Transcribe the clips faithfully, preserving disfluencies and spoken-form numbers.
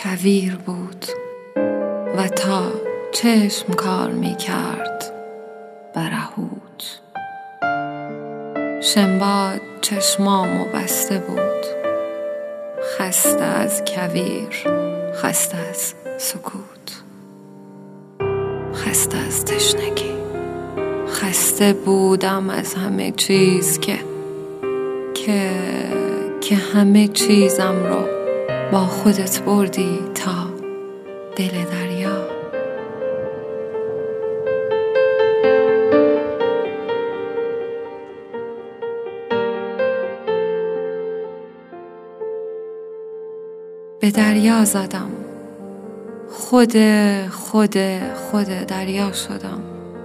کویر بود و تا چشم کار می کرد برهوت. شنباد چشمامو بسته بود، خسته از کویر، خسته از سکوت، خسته از تشنگی. خسته بودم از همه چیز که که که همه چیزم رو با خودت بردی تا دل دریا. به دریا زدم، خود خود خود دریا شدم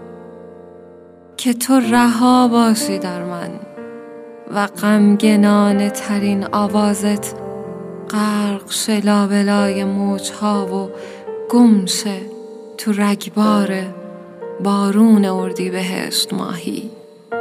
که تو رها باشی در من و غمگنانه ترین آوازت غرق شه لابلای موجها و گم شه تو رگبار بارون اردیبهشت ماهی.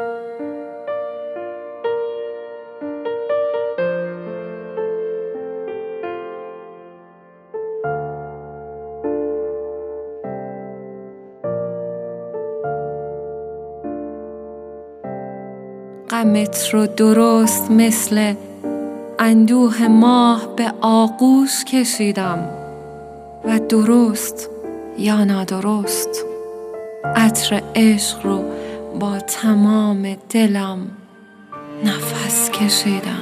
غمت رو درست مثل اندوه ماه به آغوش کشیدم و درست یا نادرست عطر عشق رو با تمام دلم نفس کشیدم.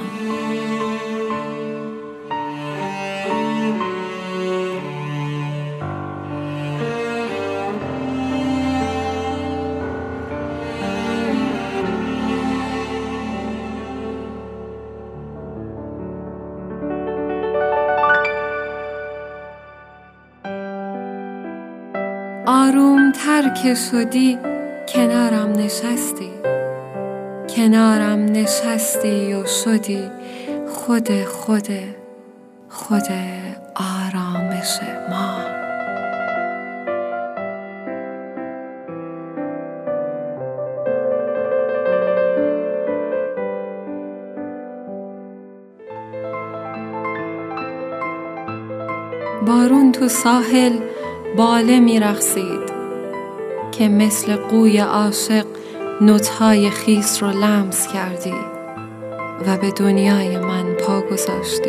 آروم تر که شدی کنارم نشستی، کنارم نشستی و شدی خود خود خود آرامش ما. بارون تو ساحل باله می رقصید که مثل قوی عاشق نوت‌های خیس رو لمس کردی و به دنیای من پا گذاشتی.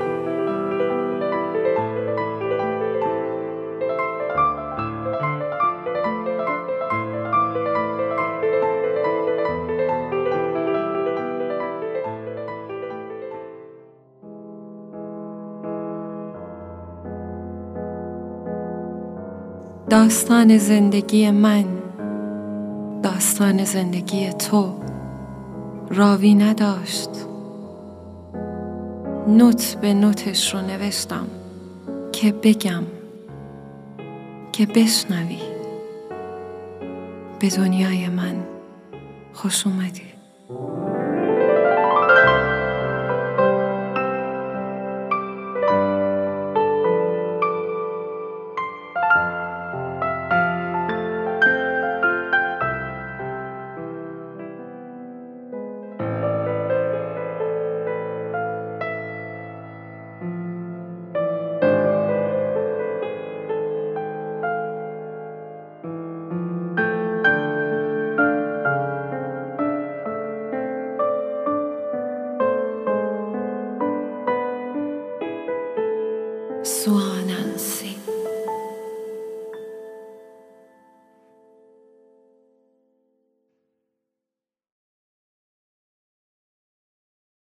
داستان زندگی من، داستان زندگی تو راوی نداشت. نوت به نوتش رو نوشتم که بگم، که بشنوی. به دنیای من خوش اومدی. Swan and sea.